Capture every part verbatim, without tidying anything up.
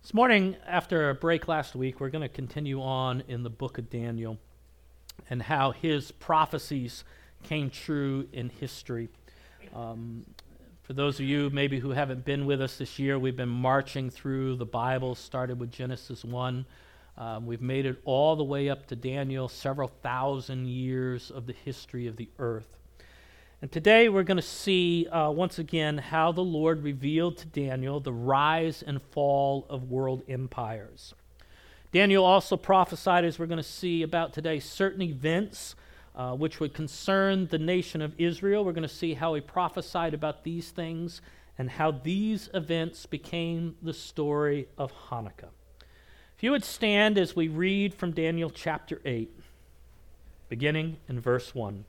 This morning, after a break last week, we're going to continue on in the book of Daniel and how his prophecies came true in history. Um, for those of you maybe who haven't been with us this year, we've been marching through the Bible, started with Genesis one. Um, we've made it all the way up to Daniel, several thousand years of the history of the earth. And today we're going to see uh, once again how the Lord revealed to Daniel the rise and fall of world empires. Daniel also prophesied, as we're going to see about today, certain events uh, which would concern the nation of Israel. We're going to see how he prophesied about these things and how these events became the story of Hanukkah. If you would stand as we read from Daniel chapter eight, beginning in verse one.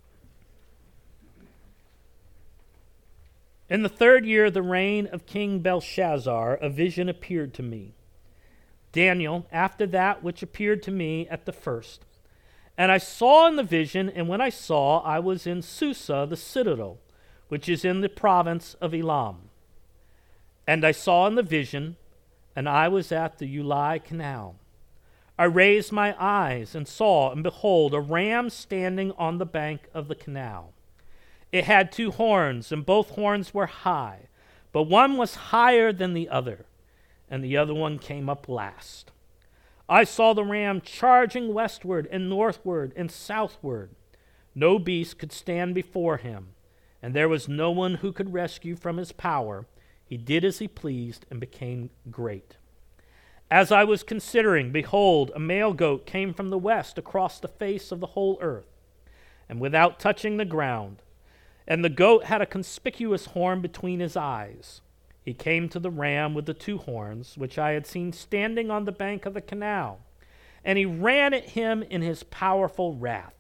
In the third year of the reign of King Belshazzar, a vision appeared to me. Daniel, after that which appeared to me at the first. And I saw in the vision, and when I saw, I was in Susa, the citadel, which is in the province of Elam. And I saw in the vision, and I was at the Ulai canal. I raised my eyes and saw, and behold, a ram standing on the bank of the canal. It had two horns, and both horns were high, but one was higher than the other, and the other one came up last. I saw the ram charging westward and northward and southward. No beast could stand before him, and there was no one who could rescue from his power. He did as he pleased and became great. As I was considering, behold, a male goat came from the west across the face of the whole earth, and without touching the ground. And the goat had a conspicuous horn between his eyes. He came to the ram with the two horns, which I had seen standing on the bank of the canal, and he ran at him in his powerful wrath.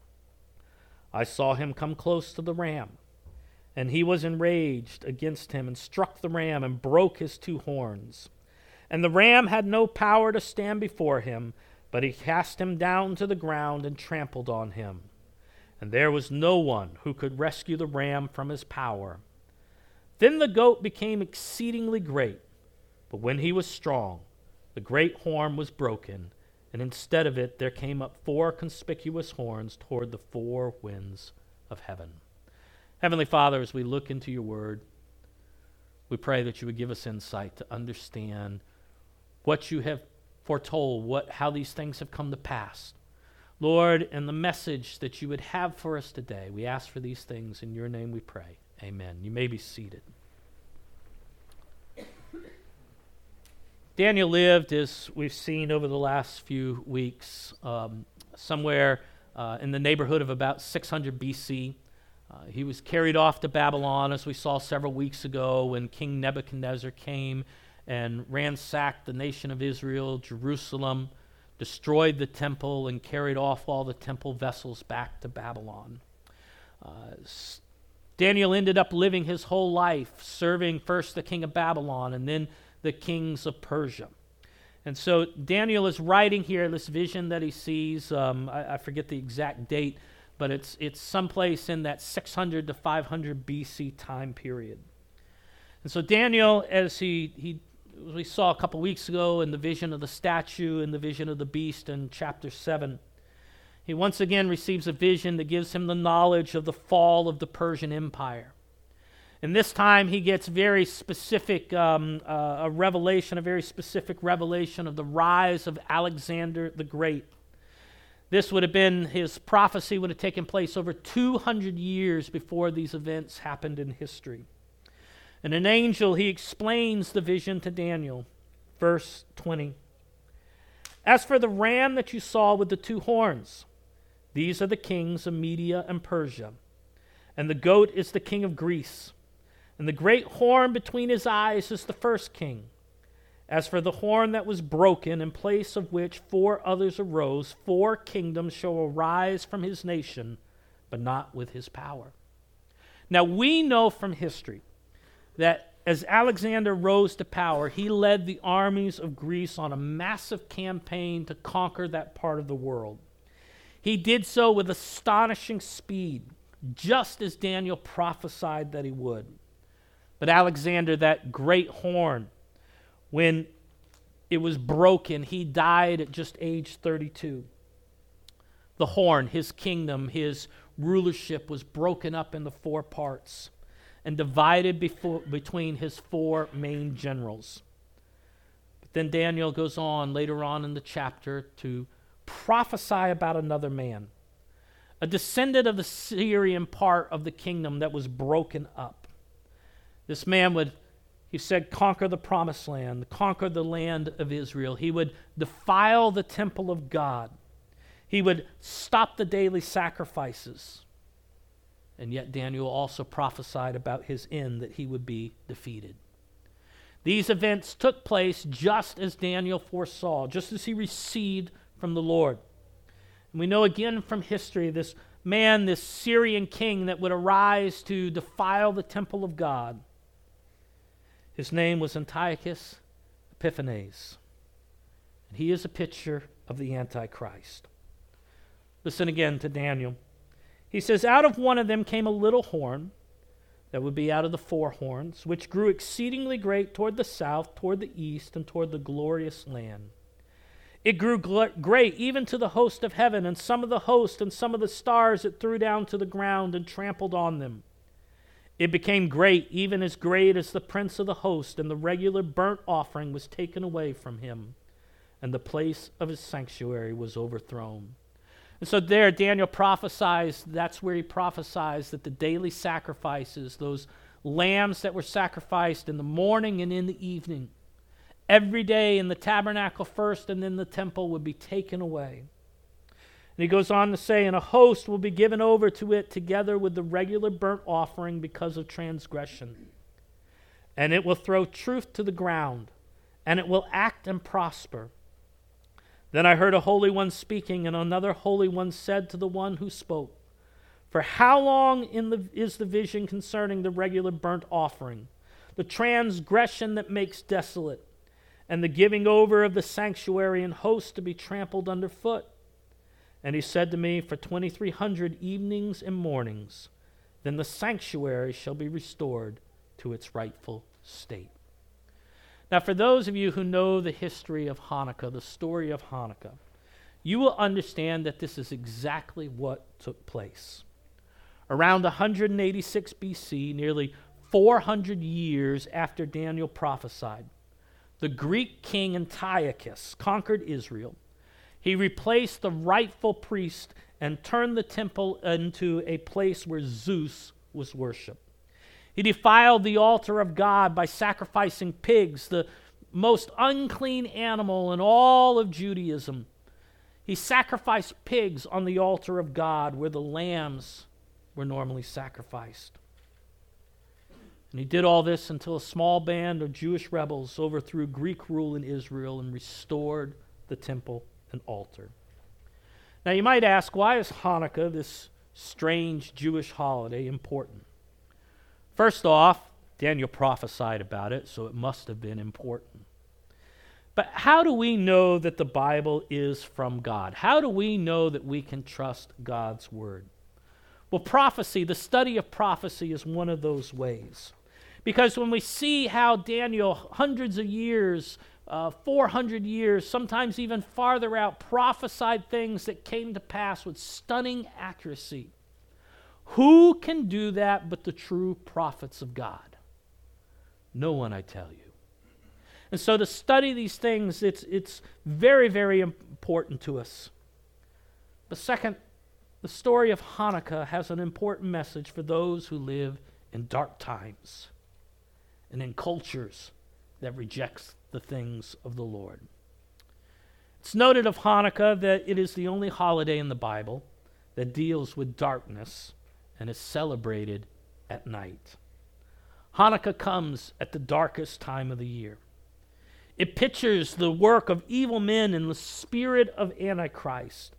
I saw him come close to the ram, and he was enraged against him and struck the ram and broke his two horns. And the ram had no power to stand before him, but he cast him down to the ground and trampled on him. And there was no one who could rescue the ram from his power. Then the goat became exceedingly great, but when he was strong, the great horn was broken, and instead of it there came up four conspicuous horns toward the four winds of heaven. Heavenly Father, as we look into your word, we pray that you would give us insight to understand what you have foretold, what how these things have come to pass. Lord, and the message that you would have for us today, we ask for these things. In your name we pray. Amen. You may be seated. Daniel lived, as we've seen over the last few weeks, um, somewhere uh, in the neighborhood of about six hundred B C. Uh, he was carried off to Babylon, as we saw several weeks ago, when King Nebuchadnezzar came and ransacked the nation of Israel, Jerusalem, destroyed the temple, and carried off all the temple vessels back to Babylon. Uh, Daniel ended up living his whole life serving first the king of Babylon and then the kings of Persia. And so Daniel is writing here this vision that he sees. Um, I, I forget the exact date, but it's it's someplace in that six hundred to five hundred B C time period. And so Daniel, as he he we saw a couple weeks ago in the vision of the statue and the vision of the beast in chapter seven, he once again receives a vision that gives him the knowledge of the fall of the Persian Empire. And this time he gets very specific, um, uh, a revelation, a very specific revelation of the rise of Alexander the Great. This would have been, his prophecy would have taken place over two hundred years before these events happened in history. And an angel, he explains the vision to Daniel. Verse twenty. As for the ram that you saw with the two horns, these are the kings of Media and Persia, and the goat is the king of Greece, and the great horn between his eyes is the first king. As for the horn that was broken, in place of which four others arose, four kingdoms shall arise from his nation, but not with his power. Now we know from history that as Alexander rose to power, he led the armies of Greece on a massive campaign to conquer that part of the world. He did so with astonishing speed, just as Daniel prophesied that he would. But Alexander, that great horn, when it was broken. He died at just age thirty-two. The horn, his kingdom, his rulership was broken up into four parts and divided before, between his four main generals. But then Daniel goes on later on in the chapter to prophesy about another man, a descendant of the Syrian part of the kingdom that was broken up. This man would, he said, conquer the promised land, conquer the land of Israel. He would defile the temple of God. He would stop the daily sacrifices. And yet Daniel also prophesied about his end, that he would be defeated. These events took place just as Daniel foresaw, just as he received from the Lord. And we know again from history, this man, this Syrian king that would arise to defile the temple of God. His name was Antiochus Epiphanes. And he is a picture of the Antichrist. Listen again to Daniel. He says, out of one of them came a little horn, that would be out of the four horns, which grew exceedingly great toward the south, toward the east, and toward the glorious land. It grew gl- great even to the host of heaven, and some of the host and some of the stars it threw down to the ground and trampled on them. It became great, even as great as the prince of the host, and the regular burnt offering was taken away from him, and the place of his sanctuary was overthrown. And so there, Daniel prophesies, that's where he prophesies that the daily sacrifices, those lambs that were sacrificed in the morning and in the evening, every day in the tabernacle first and then the temple, would be taken away. And he goes on to say, and a host will be given over to it together with the regular burnt offering because of transgression. And it will throw truth to the ground, and it will act and prosper. Then I heard a holy one speaking, and another holy one said to the one who spoke, for how long in the, is the vision concerning the regular burnt offering, the transgression that makes desolate, and the giving over of the sanctuary and host to be trampled underfoot? And he said to me, for twenty-three hundred evenings and mornings, then the sanctuary shall be restored to its rightful state. Now, for those of you who know the history of Hanukkah, the story of Hanukkah, you will understand that this is exactly what took place. Around one hundred eighty-six B C, nearly four hundred years after Daniel prophesied, the Greek king Antiochus conquered Israel. He replaced the rightful priest and turned the temple into a place where Zeus was worshipped. He defiled the altar of God by sacrificing pigs, the most unclean animal in all of Judaism. He sacrificed pigs on the altar of God where the lambs were normally sacrificed. And he did all this until a small band of Jewish rebels overthrew Greek rule in Israel and restored the temple and altar. Now you might ask, why is Hanukkah, this strange Jewish holiday, important? First off, Daniel prophesied about it, so it must have been important. But how do we know that the Bible is from God? How do we know that we can trust God's word? Well, prophecy, the study of prophecy, is one of those ways. Because when we see how Daniel, hundreds of years, uh, four hundred years, sometimes even farther out, prophesied things that came to pass with stunning accuracy, who can do that but the true prophets of God? No one, I tell you. And so to study these things, it's, it's very, very important to us. But second, the story of Hanukkah has an important message for those who live in dark times and in cultures that rejects the things of the Lord. It's noted of Hanukkah that it is the only holiday in the Bible that deals with darkness and is celebrated at night. Hanukkah comes at the darkest time of the year. It pictures the work of evil men and the spirit of Antichrist.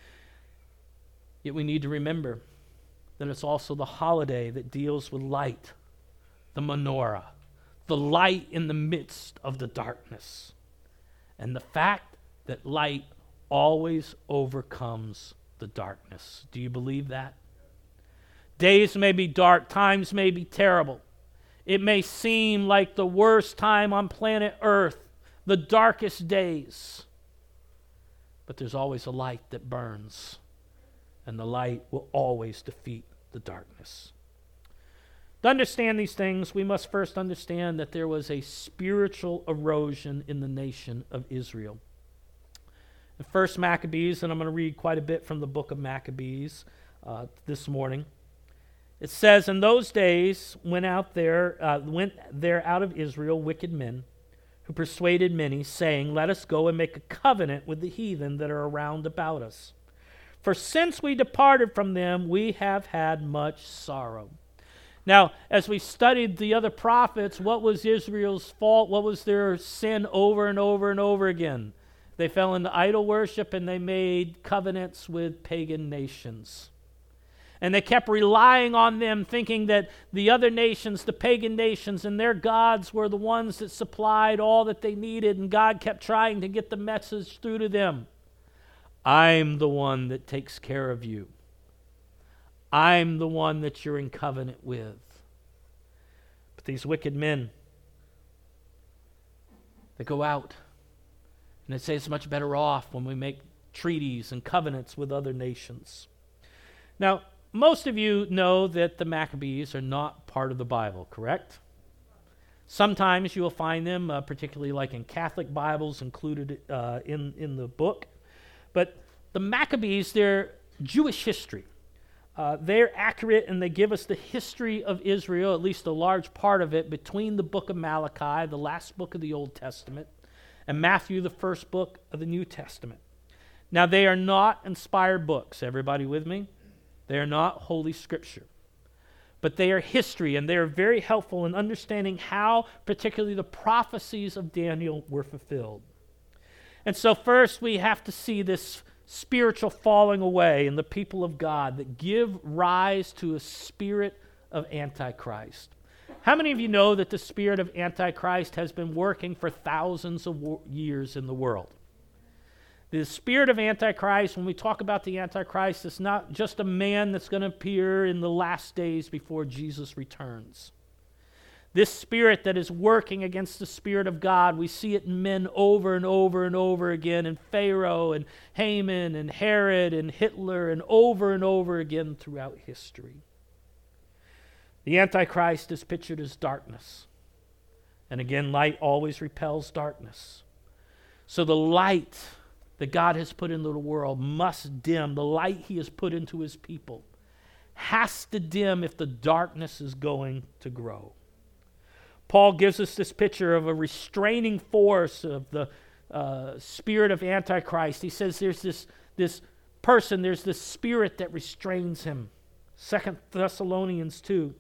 Yet we need to remember that it's also the holiday that deals with light, the menorah, the light in the midst of the darkness, and the fact that light always overcomes the darkness. Do you believe that? Days may be dark, times may be terrible. It may seem like the worst time on planet Earth, the darkest days. But there's always a light that burns, and the light will always defeat the darkness. To understand these things, we must first understand that there was a spiritual erosion in the nation of Israel. The first Maccabees, and I'm going to read quite a bit from the book of Maccabees uh, this morning. It says, in those days went out there, uh, went there out of Israel wicked men, who persuaded many, saying, let us go and make a covenant with the heathen that are around about us. For since we departed from them, we have had much sorrow. Now, as we studied the other prophets, what was Israel's fault? What was their sin over and over and over again? They fell into idol worship and they made covenants with pagan nations. And they kept relying on them, thinking that the other nations, the pagan nations, and their gods were the ones that supplied all that they needed, and God kept trying to get the message through to them. I'm the one that takes care of you. I'm the one that you're in covenant with. But these wicked men, they go out and they say it's much better off when we make treaties and covenants with other nations. Now, most of you know that the Maccabees are not part of the Bible, correct? Sometimes you will find them, uh, particularly like in Catholic Bibles, included uh, in, in the book. But the Maccabees, they're Jewish history. Uh, they're accurate and they give us the history of Israel, at least a large part of it, between the book of Malachi, the last book of the Old Testament, and Matthew, the first book of the New Testament. Now, they are not inspired books. Everybody with me? They are not Holy Scripture. But they are history, and they are very helpful in understanding how, particularly, the prophecies of Daniel were fulfilled. And so first we have to see this spiritual falling away in the people of God that give rise to a spirit of Antichrist. How many of you know that the spirit of Antichrist has been working for thousands of wo- years in the world? The spirit of Antichrist, when we talk about the Antichrist, it's not just a man that's going to appear in the last days before Jesus returns. This spirit that is working against the Spirit of God, we see it in men over and over and over again, in Pharaoh and Haman and Herod and Hitler, and over and over again throughout history. The Antichrist is pictured as darkness. And again, light always repels darkness. So the light that God has put into the world must dim. The light he has put into his people has to dim if the darkness is going to grow. Paul gives us this picture of a restraining force of the uh, spirit of Antichrist. He says there's this, this person, there's this spirit that restrains him. Second Thessalonians two.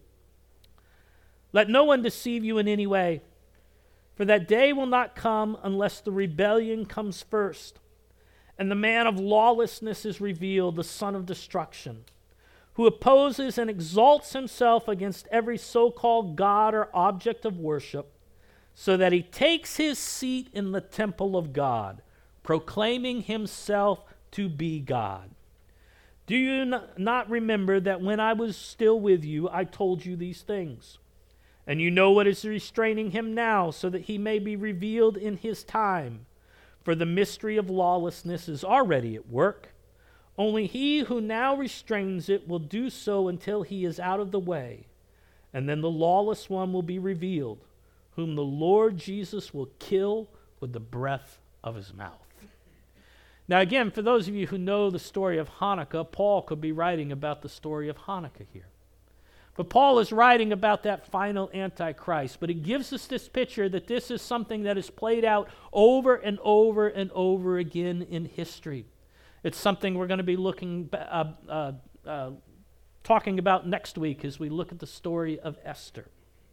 Let no one deceive you in any way, for that day will not come unless the rebellion comes first, and the man of lawlessness is revealed, the son of destruction, who opposes and exalts himself against every so-called God or object of worship, so that he takes his seat in the temple of God, proclaiming himself to be God. Do you not remember that when I was still with you, I told you these things? And you know what is restraining him now, so that he may be revealed in his time. For the mystery of lawlessness is already at work. Only he who now restrains it will do so until he is out of the way. And then the lawless one will be revealed, whom the Lord Jesus will kill with the breath of his mouth. Now again, for those of you who know the story of Hanukkah, Paul could be writing about the story of Hanukkah here. But Paul is writing about that final Antichrist. But it gives us this picture that this is something that is played out over and over and over again in history. It's something we're going to be looking, uh, uh, uh, talking about next week as we look at the story of Esther.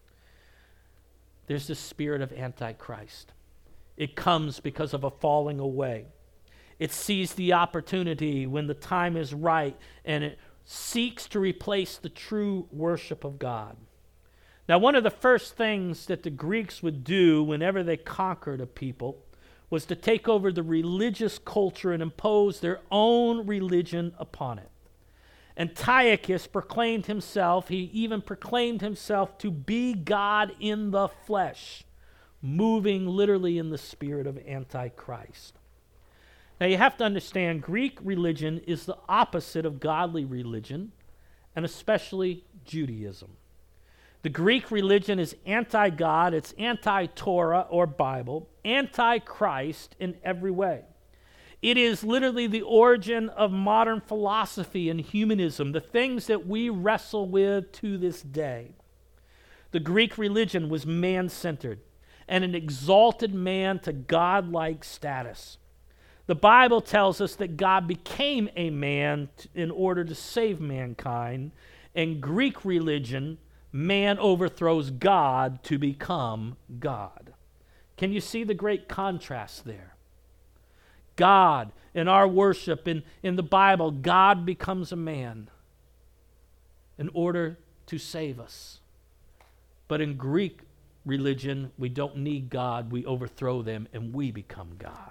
There's this spirit of Antichrist. It comes because of a falling away. It sees the opportunity when the time is right, and it seeks to replace the true worship of God. Now, one of the first things that the Greeks would do whenever they conquered a people was to take over the religious culture and impose their own religion upon it. Antiochus proclaimed himself, he even proclaimed himself to be God in the flesh, moving literally in the spirit of Antichrist. Now you have to understand, Greek religion is the opposite of godly religion, and especially Judaism. The Greek religion is anti-God, it's anti-Torah or Bible, anti-Christ in every way. It is literally the origin of modern philosophy and humanism, the things that we wrestle with to this day. The Greek religion was man-centered and it exalted man to God-like status. The Bible tells us that God became a man t- in order to save mankind. In Greek religion, man overthrows God to become God. Can you see the great contrast there? God, in our worship, in, in the Bible, God becomes a man in order to save us. But in Greek religion, we don't need God, we overthrow them, and we become God.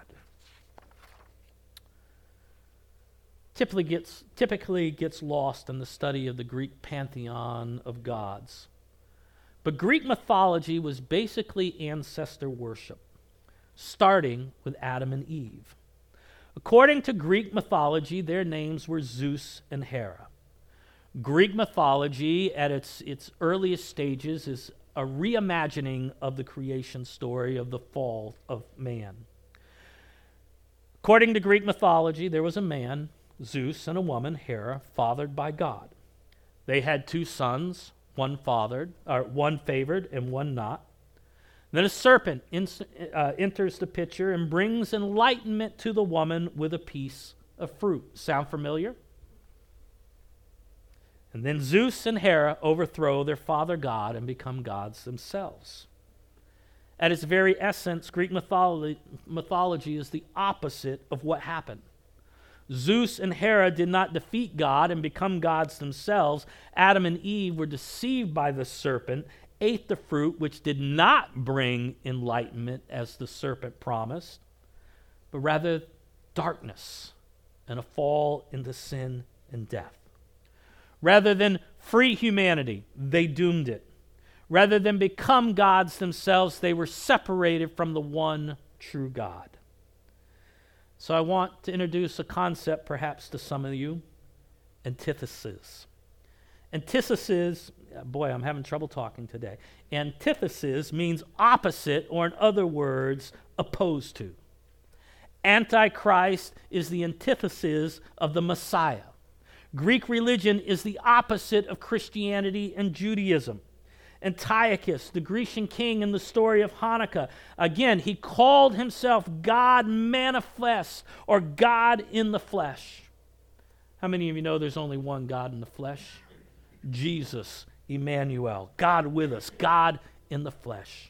Typically gets, typically gets lost in the study of the Greek pantheon of gods. But Greek mythology was basically ancestor worship, starting with Adam and Eve. According to Greek mythology, their names were Zeus and Hera. Greek mythology, at its, its earliest stages, is a reimagining of the creation story of the fall of man. According to Greek mythology, there was a man, Zeus, and a woman, Hera, fathered by God. They had two sons, one fathered, or one favored and one not. Then a serpent in, uh, enters the picture and brings enlightenment to the woman with a piece of fruit. Sound familiar? And then Zeus and Hera overthrow their father God and become gods themselves. At its very essence, Greek mythology, mythology is the opposite of what happened. Zeus and Hera did not defeat God and become gods themselves. Adam and Eve were deceived by the serpent, ate the fruit, which did not bring enlightenment as the serpent promised, but rather darkness and a fall into sin and death. Rather than free humanity, they doomed it. Rather than become gods themselves, they were separated from the one true God. So I want to introduce a concept perhaps to some of you, antithesis. Antithesis, boy, I'm having trouble talking today. Antithesis means opposite, or in other words, opposed to. Antichrist is the antithesis of the Messiah. Greek religion is the opposite of Christianity and Judaism. Antiochus, the Grecian king in the story of Hanukkah, again, he called himself God manifest, or God in the flesh. How many of you know there's only one God in the flesh? Jesus, Emmanuel, God with us, God in the flesh.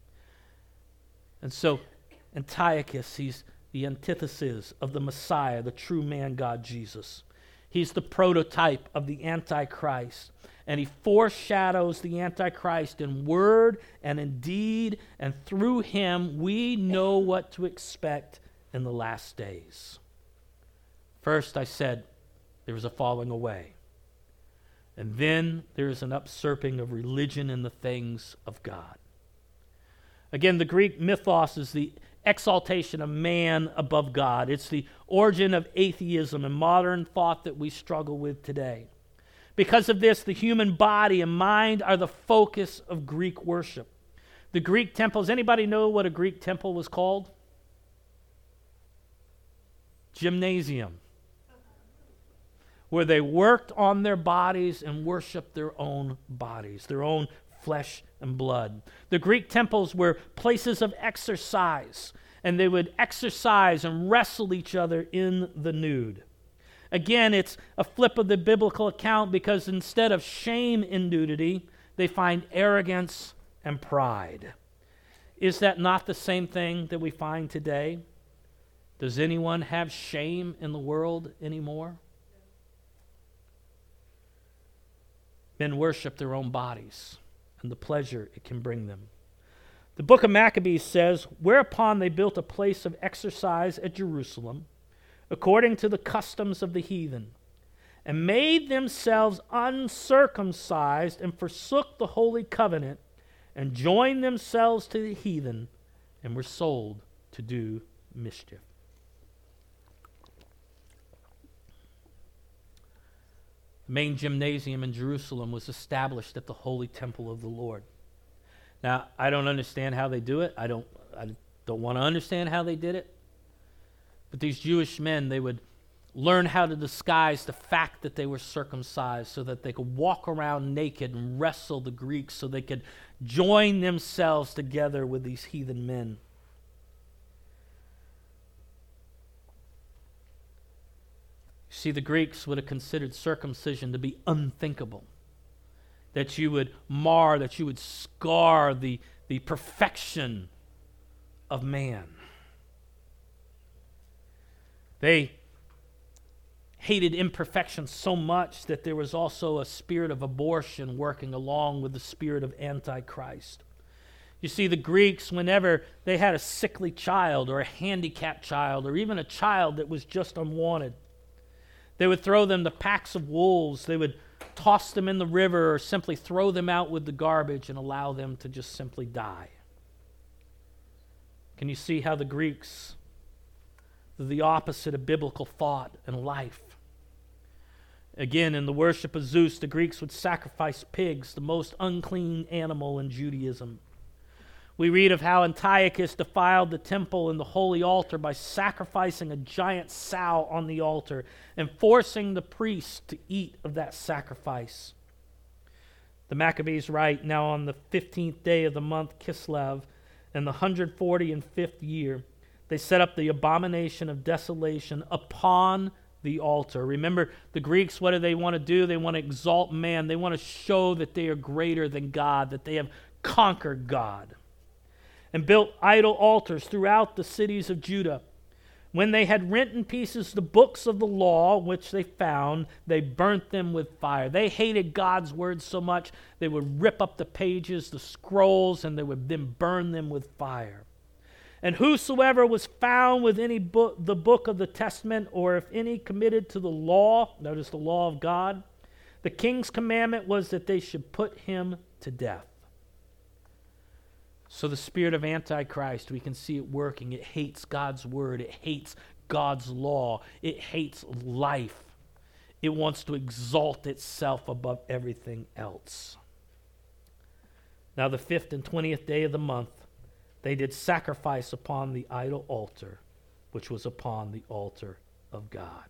And so Antiochus, he's the antithesis of the Messiah, the true man God Jesus. He's the prototype of the Antichrist. And he foreshadows the Antichrist in word and in deed, and through him we know what to expect in the last days. First, I said there is a falling away. And then there is an usurping of religion in the things of God. Again, the Greek mythos is the exaltation of man above God. It's the origin of atheism and modern thought that we struggle with today. Because of this, the human body and mind are the focus of Greek worship. The Greek temples, anybody know what a Greek temple was called? Gymnasium. Where they worked on their bodies and worshiped their own bodies, their own flesh and blood. The Greek temples were places of exercise, and they would exercise and wrestle each other in the nude. Again, it's a flip of the biblical account, because instead of shame in nudity, they find arrogance and pride. Is that not the same thing that we find today? Does anyone have shame in the world anymore? Men worship their own bodies and the pleasure it can bring them. The book of Maccabees says, whereupon they built a place of exercise at Jerusalem, according to the customs of the heathen, and made themselves uncircumcised, and forsook the holy covenant, and joined themselves to the heathen and were sold to do mischief. The main gymnasium in Jerusalem was established at the holy temple of the Lord. Now, I don't understand how they do it. I don't, I don't want to understand how they did it. But these Jewish men, they would learn how to disguise the fact that they were circumcised so that they could walk around naked and wrestle the Greeks so they could join themselves together with these heathen men. See, the Greeks would have considered circumcision to be unthinkable. That you would mar, that you would scar the, the perfection of man. They hated imperfection so much that there was also a spirit of abortion working along with the spirit of Antichrist. You see, the Greeks, whenever they had a sickly child or a handicapped child or even a child that was just unwanted, they would throw them to packs of wolves. They would toss them in the river or simply throw them out with the garbage and allow them to just simply die. Can you see how the Greeks are the opposite of biblical thought and life? Again, in the worship of Zeus, the Greeks would sacrifice pigs, the most unclean animal in Judaism. We read of how Antiochus defiled the temple and the holy altar by sacrificing a giant sow on the altar and forcing the priests to eat of that sacrifice. The Maccabees write, now on the fifteenth day of the month Kislev, in the one hundred forty and fifth year, they set up the abomination of desolation upon the altar. Remember, the Greeks, what do they want to do? They want to exalt man. They want to show that they are greater than God, that they have conquered God. And built idol altars throughout the cities of Judah. When they had rent in pieces the books of the law, which they found, they burnt them with fire. They hated God's word so much, they would rip up the pages, the scrolls, and they would then burn them with fire. And whosoever was found with any book, the book of the testament, or if any committed to the law, notice the law of God, the king's commandment was that they should put him to death. So the spirit of Antichrist, we can see it working. It hates God's word. It hates God's law. It hates life. It wants to exalt itself above everything else. Now the fifth and twentieth day of the month, they did sacrifice upon the idol altar, which was upon the altar of God.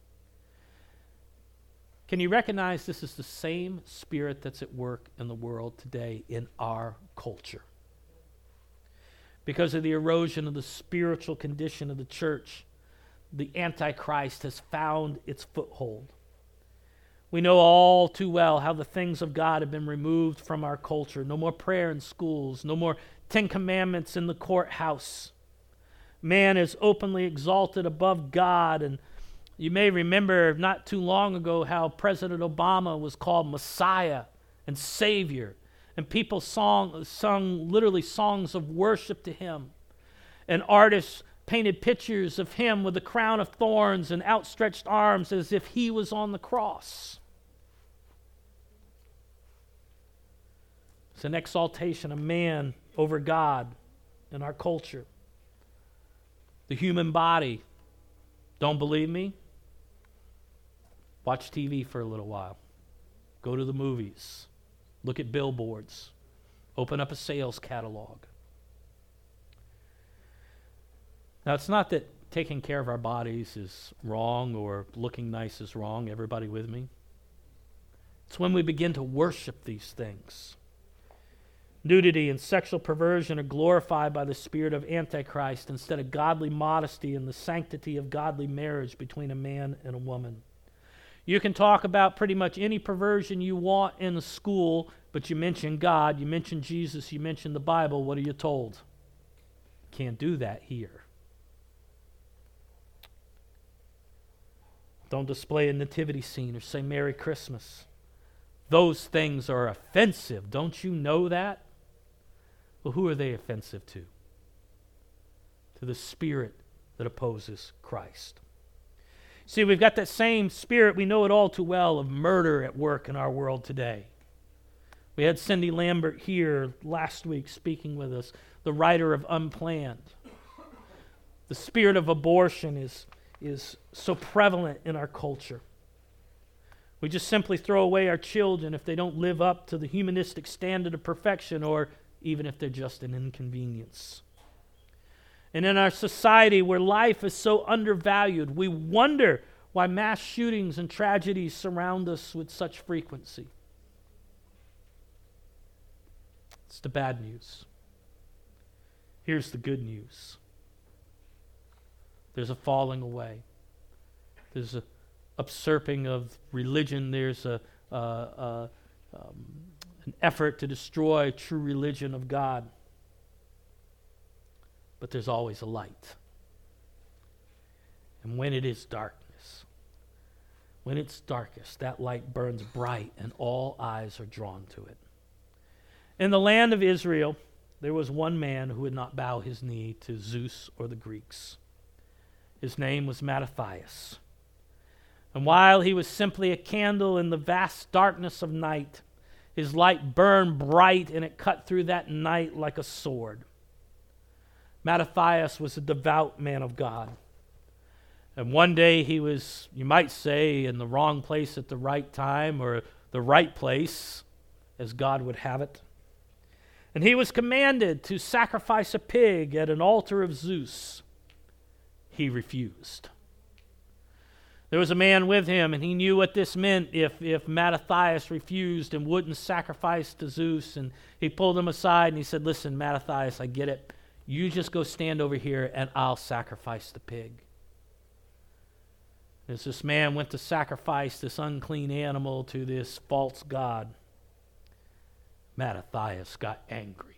Can you recognize this is the same spirit that's at work in the world today in our culture? Because of the erosion of the spiritual condition of the church, the Antichrist has found its foothold. We know all too well how the things of God have been removed from our culture. No more prayer in schools, no more Ten Commandments in the courthouse. Man is openly exalted above God, and you may remember not too long ago how President Obama was called Messiah and Savior. And people song, sung literally songs of worship to him. And artists painted pictures of him with a crown of thorns and outstretched arms as if he was on the cross. It's an exaltation of man over God in our culture. The human body. Don't believe me? Watch T V for a little while. Go to the movies. Look at billboards. Open up a sales catalog. Now, it's not that taking care of our bodies is wrong or looking nice is wrong. Everybody with me? It's when we begin to worship these things. Nudity and sexual perversion are glorified by the spirit of Antichrist instead of godly modesty and the sanctity of godly marriage between a man and a woman. You can talk about pretty much any perversion you want in a school, but you mention God, you mention Jesus, you mention the Bible, what are you told? Can't do that here. Don't display a nativity scene or say Merry Christmas. Those things are offensive. Don't you know that? Well, who are they offensive to? To the spirit that opposes Christ. See, we've got that same spirit, we know it all too well, of murder at work in our world today. We had Cindy Lambert here last week speaking with us, the writer of Unplanned. The spirit of abortion is, is so prevalent in our culture. We just simply throw away our children if they don't live up to the humanistic standard of perfection, or even if they're just an inconvenience. And in our society where life is so undervalued, we wonder why mass shootings and tragedies surround us with such frequency. It's the bad news. Here's the good news. There's a falling away. There's a usurping of religion. There's a, uh, uh, um, an effort to destroy true religion of God. But there's always a light. And when it is darkness, when it's darkest, that light burns bright and all eyes are drawn to it. In the land of Israel, there was one man who would not bow his knee to Zeus or the Greeks. His name was Mattathias. And while he was simply a candle in the vast darkness of night, his light burned bright and it cut through that night like a sword. Mattathias was a devout man of God. And one day he was, you might say, in the wrong place at the right time, or the right place, as God would have it. And he was commanded to sacrifice a pig at an altar of Zeus. He refused. There was a man with him, and he knew what this meant if, if Mattathias refused and wouldn't sacrifice to Zeus. And he pulled him aside and he said, listen, Mattathias, I get it. You just go stand over here and I'll sacrifice the pig. As this man went to sacrifice this unclean animal to this false god, Mattathias got angry.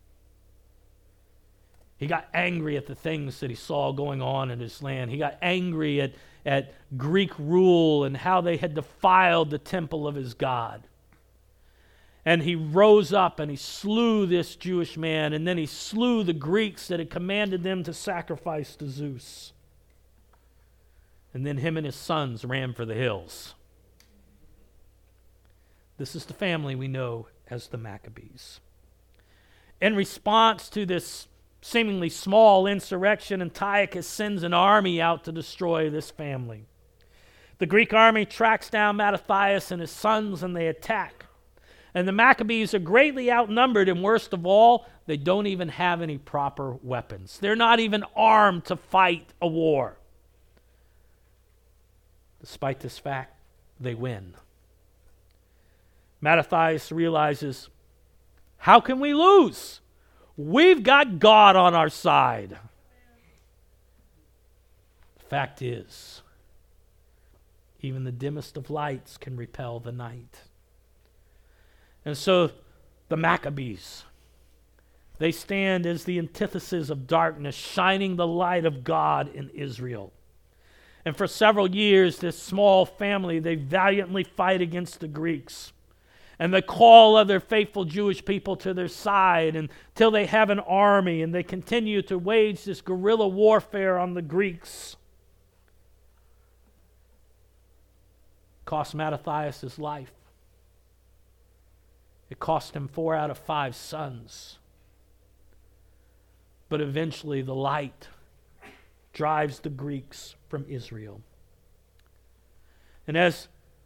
He got angry at the things that he saw going on in his land. He got angry at, at Greek rule and how they had defiled the temple of his God. And he rose up and he slew this Jewish man, and then he slew the Greeks that had commanded them to sacrifice to Zeus. And then him and his sons ran for the hills. This is the family we know as the Maccabees. In response to this seemingly small insurrection, Antiochus sends an army out to destroy this family. The Greek army tracks down Mattathias and his sons, and they attack. And the Maccabees are greatly outnumbered, and worst of all, they don't even have any proper weapons. They're not even armed to fight a war. Despite this fact, they win. Mattathias realizes, how can we lose? We've got God on our side. The fact is, even the dimmest of lights can repel the night. And so the Maccabees, they stand as the antithesis of darkness, shining the light of God in Israel. And for several years, this small family, they valiantly fight against the Greeks. And they call other faithful Jewish people to their side until they have an army, and they continue to wage this guerrilla warfare on the Greeks. It cost Mattathias his life. It cost him four out of five sons. But eventually the light drives the Greeks from Israel. And as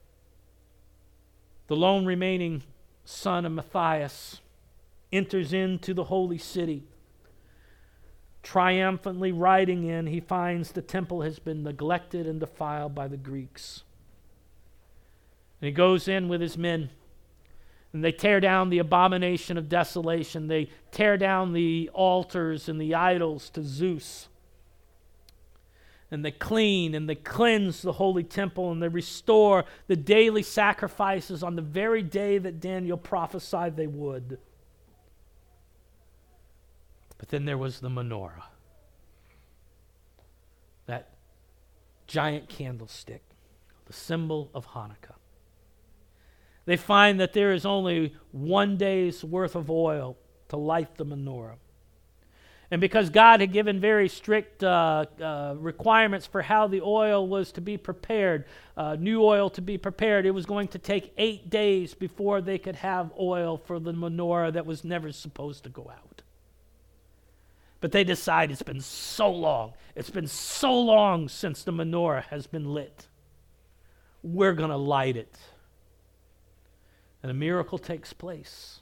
the lone remaining son of Matthias enters into the holy city, triumphantly riding in, he finds the temple has been neglected and defiled by the Greeks. And he goes in with his men, and they tear down the abomination of desolation. They tear down the altars and the idols to Zeus. And they clean and they cleanse the holy temple, and they restore the daily sacrifices on the very day that Daniel prophesied they would. But then there was the menorah, that giant candlestick, the symbol of Hanukkah. They find that there is only one day's worth of oil to light the menorah. And because God had given very strict uh, uh, requirements for how the oil was to be prepared, uh, new oil to be prepared, it was going to take eight days before they could have oil for the menorah that was never supposed to go out. But they decide it's been so long, it's been so long since the menorah has been lit. We're going to light it. And a miracle takes place.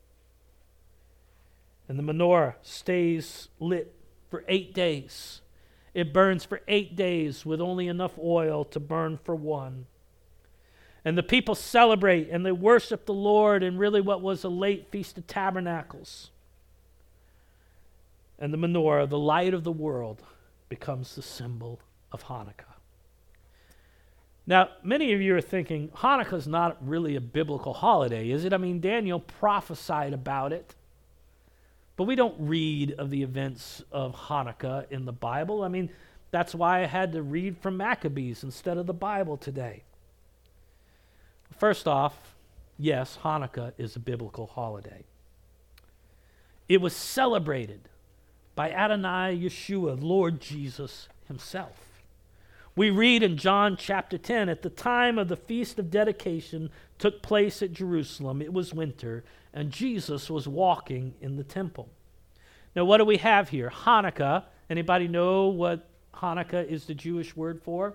And the menorah stays lit for eight days. It burns for eight days with only enough oil to burn for one. And the people celebrate and they worship the Lord in really what was a late Feast of Tabernacles. And the menorah, the light of the world, becomes the symbol of Hanukkah. Now, many of you are thinking, Hanukkah is not really a biblical holiday, is it? I mean, Daniel prophesied about it. But we don't read of the events of Hanukkah in the Bible. I mean, that's why I had to read from Maccabees instead of the Bible today. First off, yes, Hanukkah is a biblical holiday. It was celebrated by Adonai Yeshua, Lord Jesus himself. We read in John chapter ten, at the time of the Feast of Dedication took place at Jerusalem. It was winter, and Jesus was walking in the temple. Now, what do we have here? Hanukkah. Anybody know what Hanukkah is the Jewish word for?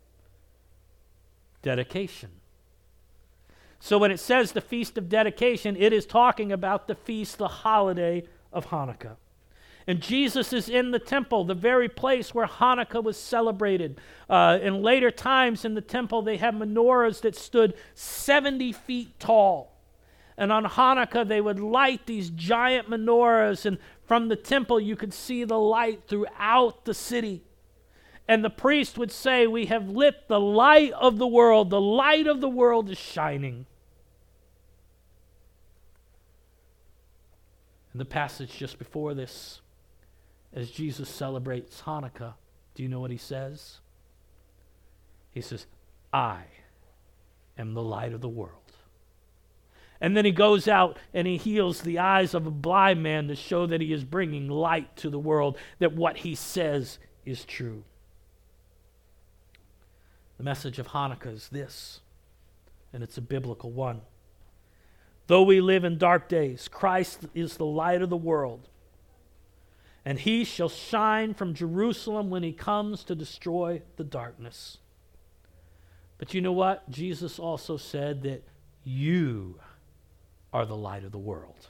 Dedication. So when it says the Feast of Dedication, it is talking about the feast, the holiday of Hanukkah. And Jesus is in the temple, the very place where Hanukkah was celebrated. Uh, in later times in the temple, they had menorahs that stood seventy feet tall. And on Hanukkah, they would light these giant menorahs, and from the temple, you could see the light throughout the city. And the priest would say, "We have lit the light of the world. The light of the world is shining." In the passage just before this, as Jesus celebrates Hanukkah, do you know what he says? He says, "I am the light of the world." And then he goes out and he heals the eyes of a blind man to show that he is bringing light to the world, that what he says is true. The message of Hanukkah is this, and it's a biblical one. Though we live in dark days, Christ is the light of the world. And he shall shine from Jerusalem when he comes to destroy the darkness. But you know what? Jesus also said that you are the light of the world.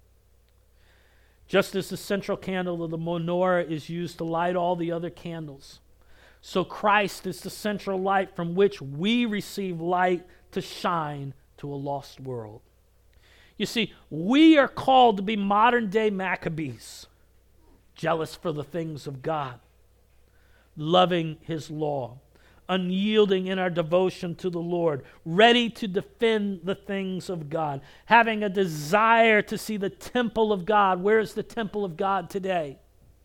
Just as the central candle of the menorah is used to light all the other candles, so Christ is the central light from which we receive light to shine to a lost world. You see, we are called to be modern-day Maccabees, jealous for the things of God, loving his law, unyielding in our devotion to the Lord, ready to defend the things of God, having a desire to see the temple of God. Where is the temple of God today?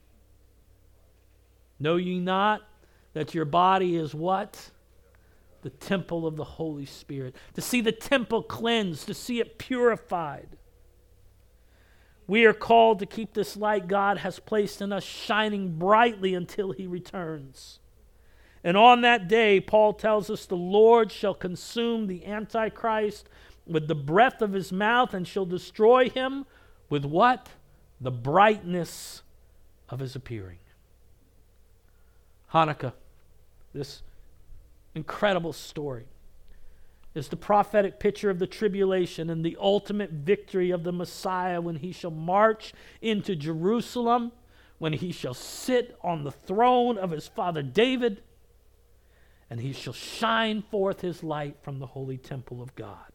Know ye not that your body is what? The temple of the Holy Spirit. To see the temple cleansed, to see it purified. We are called to keep this light God has placed in us shining brightly until he returns. And on that day, Paul tells us, the Lord shall consume the Antichrist with the breath of his mouth and shall destroy him with what? The brightness of his appearing. Hanukkah, this incredible story, is the prophetic picture of the tribulation and the ultimate victory of the Messiah when he shall march into Jerusalem, when he shall sit on the throne of his father David, and he shall shine forth his light from the holy temple of God.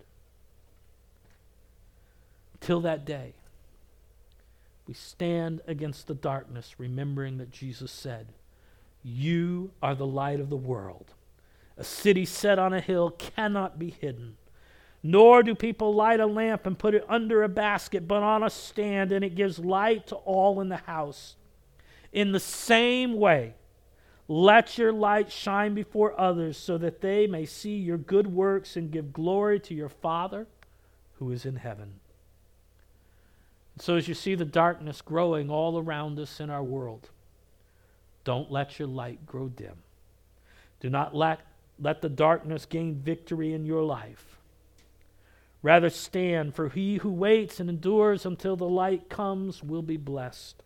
Till that day, we stand against the darkness, remembering that Jesus said, "You are the light of the world. A city set on a hill cannot be hidden. Nor do people light a lamp and put it under a basket, but on a stand, and it gives light to all in the house. In the same way, let your light shine before others, so that they may see your good works and give glory to your Father who is in heaven." So as you see the darkness growing all around us in our world, don't let your light grow dim. Do not let, let the darkness gain victory in your life. Rather stand, for he who waits and endures until the light comes will be blessed.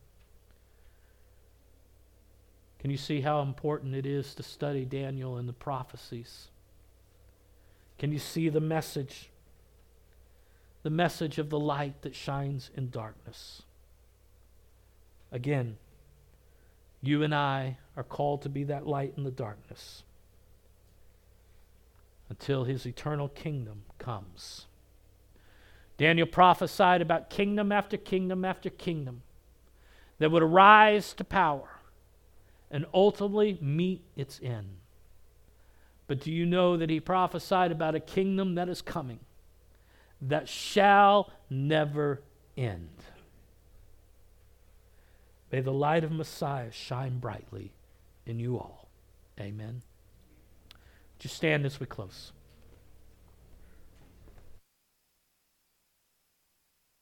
Can you see how important it is to study Daniel and the prophecies? Can you see the message? The message of the light that shines in darkness. Again, you and I are called to be that light in the darkness until his eternal kingdom comes. Daniel prophesied about kingdom after kingdom after kingdom that would arise to power and ultimately meet its end. But do you know that he prophesied about a kingdom that is coming, that shall never end? May the light of Messiah shine brightly in you all. Amen. Would you stand as we close?